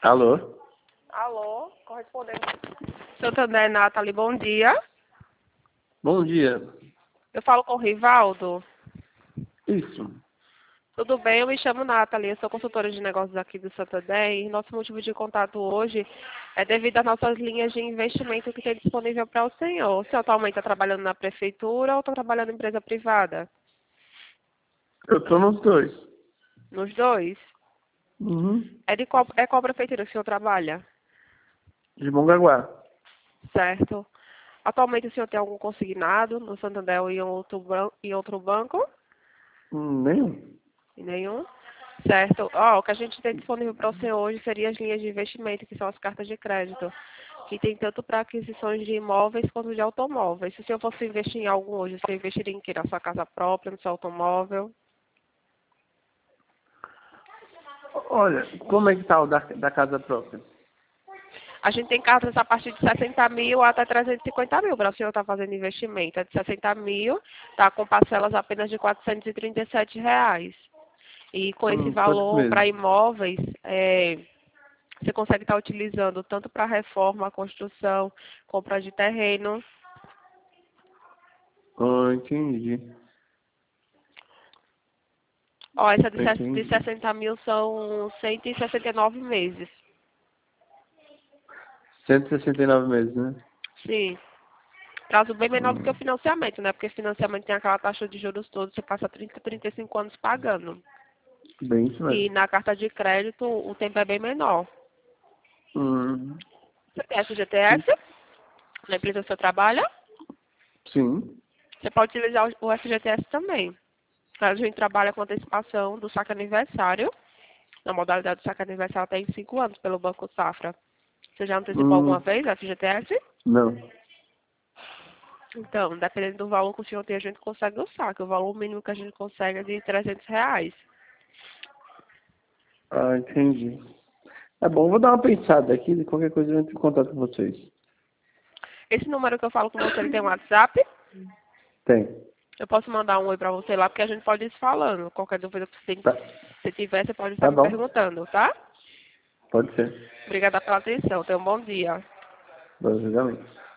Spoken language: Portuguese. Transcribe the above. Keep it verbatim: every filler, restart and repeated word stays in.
Alô? Alô, correspondente Santander, Nathalie, bom dia. Bom dia. Eu falo com o Rivaldo. Isso. Tudo bem? Eu me chamo Nathalie, eu sou consultora de negócios aqui do Santander e nosso motivo de contato hoje é devido às nossas linhas de investimento que tem disponível para o senhor. O senhor atualmente está trabalhando na prefeitura ou está trabalhando em empresa privada? Eu tô nos dois. Nos dois? Uhum. É de qual, é qual prefeitura que o senhor trabalha? De Mongaguá. Certo. Atualmente o senhor tem algum consignado no Santander ou em outro, bran- em outro banco? Hum, nenhum. E nenhum? Certo. Ó, o que a gente tem disponível para o senhor hoje seria as linhas de investimento, que são as cartas de crédito, que tem tanto para aquisições de imóveis quanto de automóveis. Se o senhor fosse investir em algum hoje, você investiria em que? Na sua casa própria, no seu automóvel? Olha, como é que tá o da, da casa própria? A gente tem cartas a partir de sessenta mil até trezentos e cinquenta mil para o senhor estar fazendo investimento. É de sessenta mil, tá com parcelas apenas de quatrocentos e trinta e sete reais. E com esse Hum, quantos valor para meses? imóveis, é, você consegue estar utilizando tanto para reforma, construção, compra de terreno. Ah, entendi. Ó, essa de ses- de Entendi. sessenta mil são cento e sessenta e nove meses. cento e sessenta e nove meses, né? Sim. Prazo bem menor do que o Hum, financiamento, né? Porque financiamento tem aquela taxa de juros todos, você passa trinta, trinta e cinco anos pagando. bem isso E mesmo. na carta de crédito o tempo é bem menor. Hum, Você tem F G T S na empresa que você trabalha? sim. Você pode utilizar o o F G T S também. A gente trabalha com antecipação do saque aniversário. Na modalidade do saque aniversário tem cinco anos pelo Banco Safra. Você já antecipou alguma Hum, vez a F G T S? não. Então, dependendo do valor que o senhor tem, a gente consegue o saque. O valor mínimo que a gente consegue é de trezentos reais. Ah, entendi. Tá bom, vou dar uma pensada aqui e qualquer coisa eu entro em contato com vocês. Esse número que eu falo com você, ele tem um WhatsApp? Tem. Eu posso mandar um oi pra você lá, porque a gente pode ir se falando. Qualquer dúvida que você, Tá, se tiver, você pode estar tá me bom. perguntando, tá? Pode ser. Obrigada pela atenção. Tenha um bom dia. Basicamente.